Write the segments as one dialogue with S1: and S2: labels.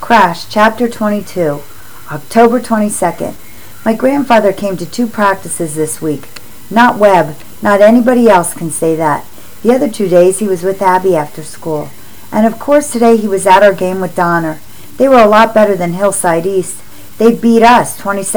S1: Crash, Chapter 22, October 22nd. My grandfather came to 2 practices this week. Not Webb, not anybody else can say that. The other 2 days he was with Abby after school. And of course today he was at our game with Donner. They were a lot better than Hillside East. They beat us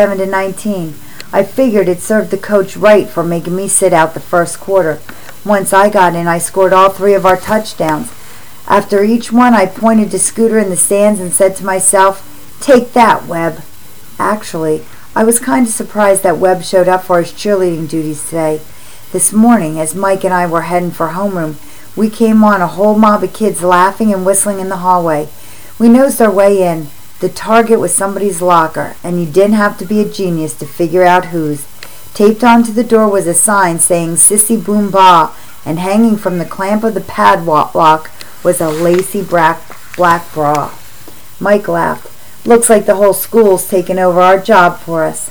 S1: 27-19. I figured it served the coach right for making me sit out the first quarter. Once I got in, I scored all 3 of our touchdowns. After each one, I pointed to Scooter in the stands and said to myself, "Take that, Webb." Actually, I was kind of surprised that Webb showed up for his cheerleading duties today. This morning, as Mike and I were heading for homeroom, we came on a whole mob of kids laughing and whistling in the hallway. We nosed our way in. The target was somebody's locker, and you didn't have to be a genius to figure out whose. Taped onto the door was a sign saying "Sissy Boom Ba," and hanging from the clamp of the padlock was a lacy black bra. Mike laughed. "Looks like the whole school's taken over our job for us."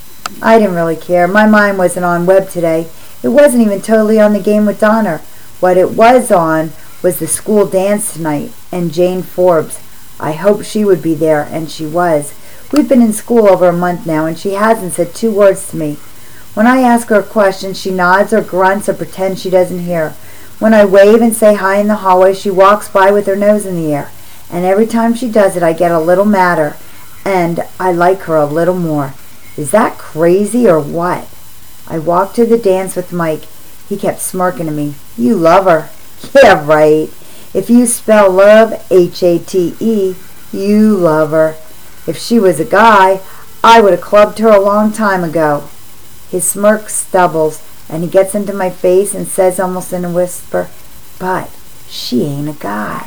S1: I didn't really care. My mind wasn't on Webb today. It wasn't even totally on the game with Donner. What it was on was the school dance tonight, and Jane Forbes. I hoped she would be there, and she was. We've been in school over a month now, and she hasn't said 2 words to me. When I ask her a question, she nods or grunts or pretends she doesn't hear. When I wave and say hi in the hallway, she walks by with her nose in the air. And every time she does it, I get a little madder. And I like her a little more. Is that crazy or what? I walked to the dance with Mike. He kept smirking at me. "You love her." "Yeah, right. If you spell love, H-A-T-E, you love her. If she was a guy, I would have clubbed her a long time ago." His smirk stubbles, and he gets into my face and says almost in a whisper, "But she ain't a guy."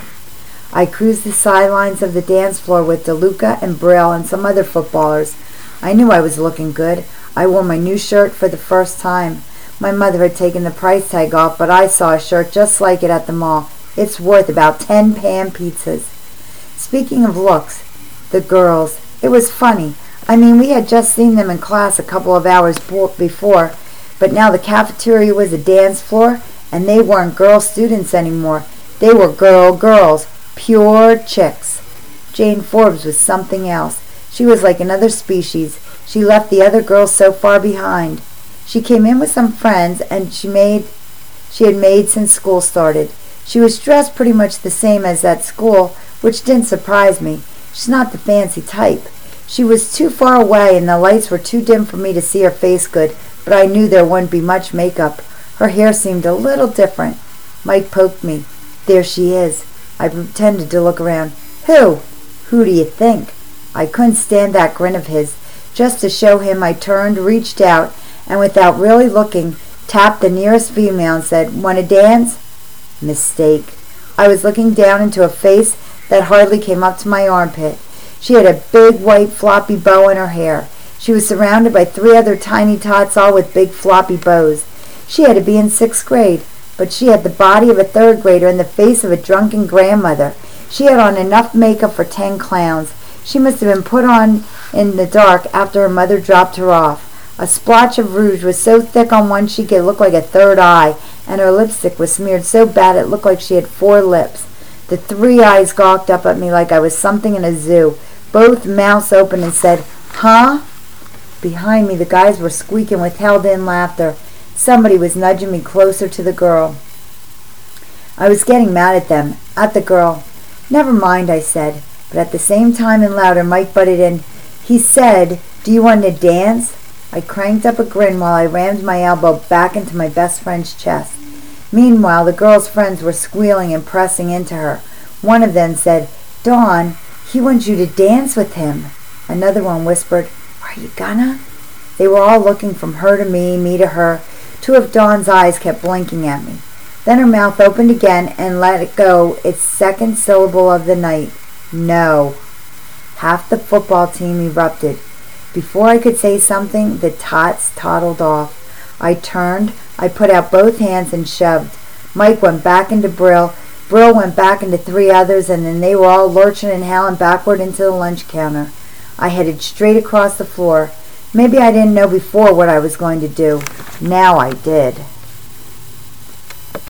S1: I cruised the sidelines of the dance floor with DeLuca and Brill and some other footballers. I knew I was looking good. I wore my new shirt for the first time. My mother had taken the price tag off, but I saw a shirt just like it at the mall. It's worth about 10 pan pizzas. Speaking of looks, the girls, it was funny. I mean, we had just seen them in class a couple of hours before, but now the cafeteria was a dance floor, and they weren't girl students anymore. They were girls, pure chicks. Jane Forbes was something else. She was like another species. She left the other girls so far behind. She came in with some friends, and she had made since school started. She was dressed pretty much the same as at school, which didn't surprise me. She's not the fancy type. She was too far away, and the lights were too dim for me to see her face good, but I knew there wouldn't be much makeup. Her hair seemed a little different. Mike poked me. "There she is." I pretended to look around. "Who?" "Who do you think?" I couldn't stand that grin of his. Just to show him, I turned, reached out, and without really looking, tapped the nearest female and said, "Want to dance?" Mistake. I was looking down into a face that hardly came up to my armpit. She had a big white floppy bow in her hair. She was surrounded by 3 other tiny tots, all with big floppy bows. She had to be in 6th grade, but she had the body of a 3rd grader and the face of a drunken grandmother. She had on enough makeup for 10 clowns. She must have been put on in the dark after her mother dropped her off. A splotch of rouge was so thick on one cheek it looked like a 3rd eye, and her lipstick was smeared so bad it looked like she had 4 lips. The 3 eyes gawked up at me like I was something in a zoo. Both mouths open and said, "Huh?" Behind me, the guys were squeaking with held-in laughter. Somebody was nudging me closer to the girl. I was getting mad at them, at the girl. "Never mind," I said, but at the same time and louder, Mike butted in. He said, "Do you want to dance?" I cranked up a grin while I rammed my elbow back into my best friend's chest. Meanwhile, the girl's friends were squealing and pressing into her. One of them said, "Dawn, he wants you to dance with him." Another one whispered, "Are you gonna?" They were all looking from her to me to her. 2 of Dawn's eyes kept blinking at me. Then her mouth opened again and let it go its 2nd syllable of the night. "No." Half the football team erupted. Before I could say something, the tots toddled off. I turned, I put out both hands and shoved. Mike went back into Brill. Brill went back into 3 others, and then they were all lurching and howling backward into the lunch counter. I headed straight across the floor. Maybe I didn't know before what I was going to do. Now I did.